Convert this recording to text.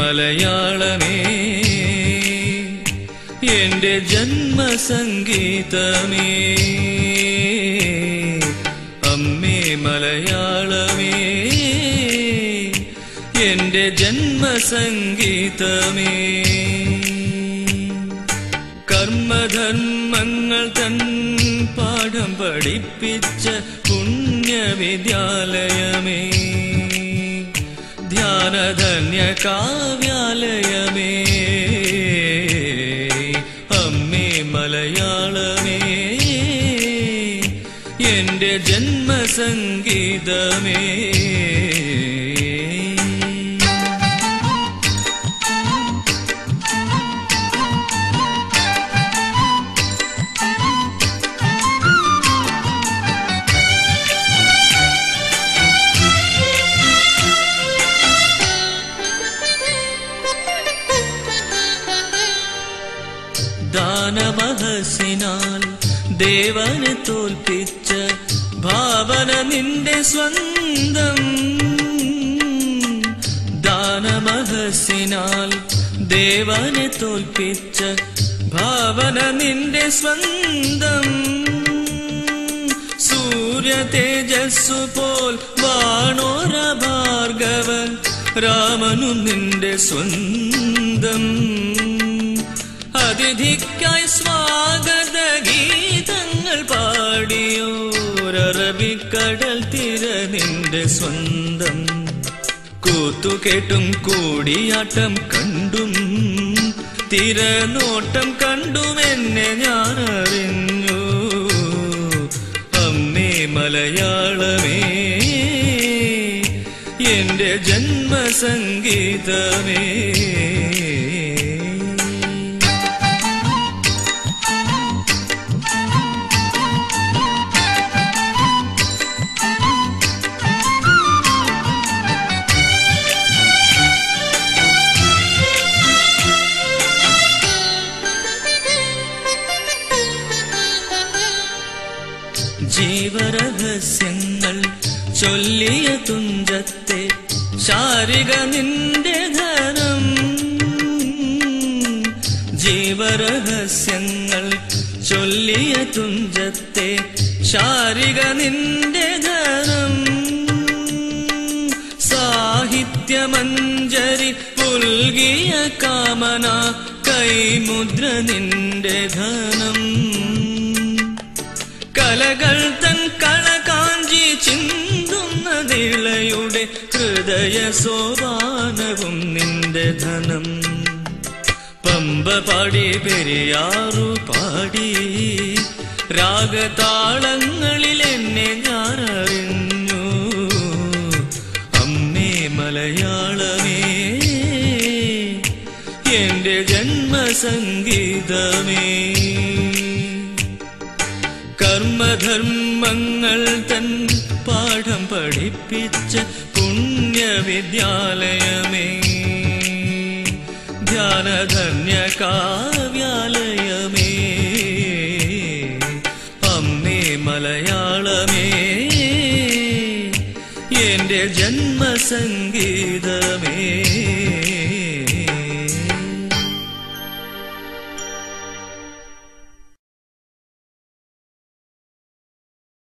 മലയാളമേ എന്റെ ജന്മസംഗീതമേ അമ്മേ മലയാളമേ എന്റെ ജന്മസംഗീതമേ കർമ്മധർമ്മങ്ങൾ തൻ പാഠം പഠിപ്പിച്ച പുണ്യവിദ്യാലയമേ ധ്യാനധന്യ കാവ്യാലയമേ അമ്മേ മലയാളമേ എന്റെ ജന്മസംഗീതമേ ദാനമഹസിനാൽ ദേവനെ തോൽപ്പിച്ച ഭാവന നിന്റെ സ്വന്തം ദാനമഹസിനാൽ ദേവനെ തോൽപ്പിച്ച ഭാവന നിന്റെ സ്വന്തം സൂര്യ തേജസ്സു പോൽ വാണോര ഭാർഗവൻ രാമനും നിന്റെ സ്വന്തം അതിഥിക്കായി സ്വാഗത ഗീതങ്ങൾ പാടിയോരറബിക്കടൽ തിര നിന്റെ സ്വന്തം കൂത്തുകേട്ടും കൂടിയാട്ടം കണ്ടും തിരനോട്ടം കണ്ടും എന്നെ ഞാൻ അറിഞ്ഞു അമ്മേ മലയാളമേ എന്റെ ജന്മസംഗീതമേ ജീവരഹസ്യങ്ങൾ ചൊല്ലിയ തുഞ്ചത്തെ ശാരിക നിന്റെ ധനം ജീവരഹസ്യങ്ങൾ ചൊല്ലിയ തുഞ്ചത്തെ ശാരിക നിന്റെ ധനം സാഹിത്യമഞ്ജരി പുൽകിയ കാമന കൈമുദ്ര നിന്റെ ധനം കലകൾ തൻ കളകാഞ്ചി ചിന്തുന്ന നിളയുടെ ഹൃദയ സോപാനവും നിന്റെ ധനം പമ്പ പാടി പെരിയാറു പാടി രാഗതാളങ്ങളിൽ എന്നെ ഞാൻ അറിഞ്ഞു അമ്മേ മലയാളമേ എന്റെ ജന്മസംഗീതമേ കർമ്മധർമ്മങ്ങൾ തൻ പാഠം പഠിപ്പിച്ച പുണ്യവിദ്യാലയമേ ധ്യാനധന്യ കാവ്യാലയമേ അമ്മേ മലയാളമേ എന്റെ ജന്മസംഗീതമേ